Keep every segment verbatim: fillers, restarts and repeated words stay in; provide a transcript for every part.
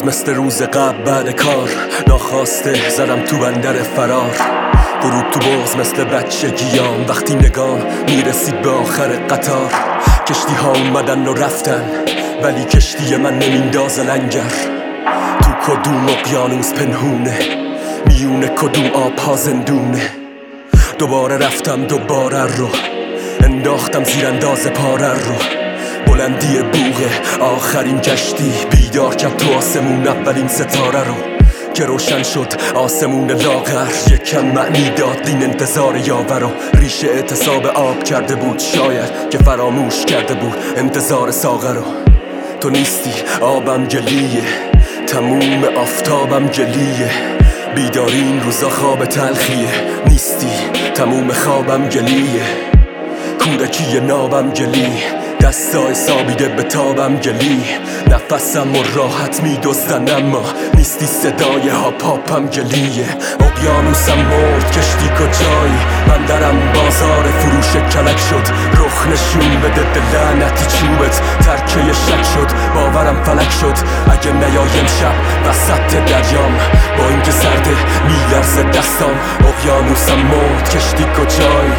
باز مثل روز قبل بعد کار ناخواسته زدم تو بندر فرار. غروب تو باز مثل بچگیام وقتی نگام میرسید به آخر قطار. کشتی ها اومدن و رفتن ولی کشتی من نمیندازه لنگر. تو کدوم اقیانوس پنهونه میونه کدوم آب ها زندونه. دوباره رفتم دوباره رو انداختم زیر انداز پاره رو. بلندی بوغه آخرین کشتی بیدار کرد تو آسمون اولین ستاره رو که روشن شد آسمون لاغر. یکم معنی داد این انتظار یاور رو. ریشه اعتصاب آب کرده بود شاید که فراموش کرده بود انتظار ساغر رو. تو نیستی آبم گلیه تموم آفتابم گلیه. بیداری این روزا خواب تلخیه نیستی تموم خوابم گلیه. کودکی نابم گلی دستای سابیده به تابم گلی. نفسم و راحت میدزدن اما نیستی صدای هاپ هاپم گلیه. اقیانوسم مرد کشتی کجایی بندرم بازار فروش کلک شد. رخ نشون بده دل لعنتی چوبت ترکه شک شد باورم فلک شد. اگه نیایم شب وسط دریام با اینکه سرده میلرزه دستام. اقیانوسم مرد کشتی کجایی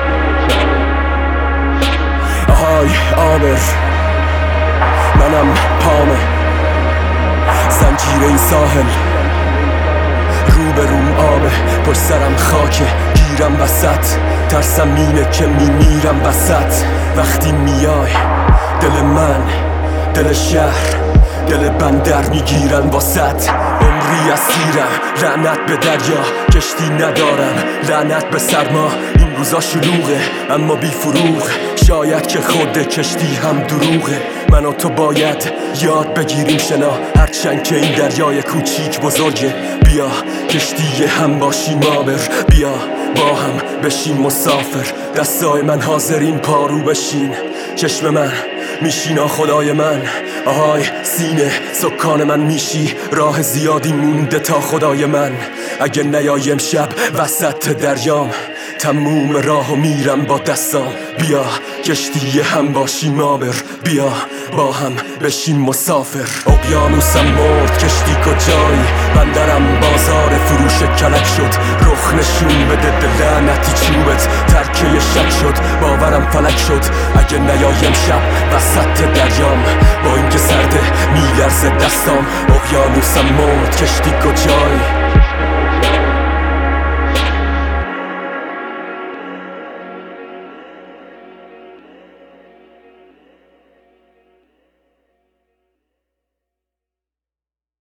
آهای آبر منم پامه زنجیر این ساحل رو به روم آبه پشت سرم خاکه گیرم وسط ترسم اینه که میمیرم وسط. وقتی میای دل من دل شهر دل بندر میگیرن واسط. عمری اسیرم لعنت به دریا کشتی ندارم لعنت به سرما. این روزا شلوغه اما بی فروغ شاید که خود کشتی هم دروغه. من و تو باید یاد بگیریم شنا هرچند که این دریای کوچیک بزرگه. بیا کشتی هم باشیم آبر بیا با هم بشیم مسافر. دستای من حاضرین پارو بشین چشم من میشینا خدای من. آهای سینه سکان من میشی راه زیادی مونده تا خدای من. اگه نیایم شب وسط دریام تموم راهو میرم با دستام. بیا کشتی هم باشیم آبر بیا با هم بشیم مسافر. اقیانوسم مرد کشتی کجایی بندرم بازار فروش کلک شد. رخ نشون بده دل لعنتی چوبت ترکه شک شد باورم فلک شد. اگه نیایم شب وسط دریام با اینکه سرده میلرزه دستام. اقیانوسم مرد کشتی کجایی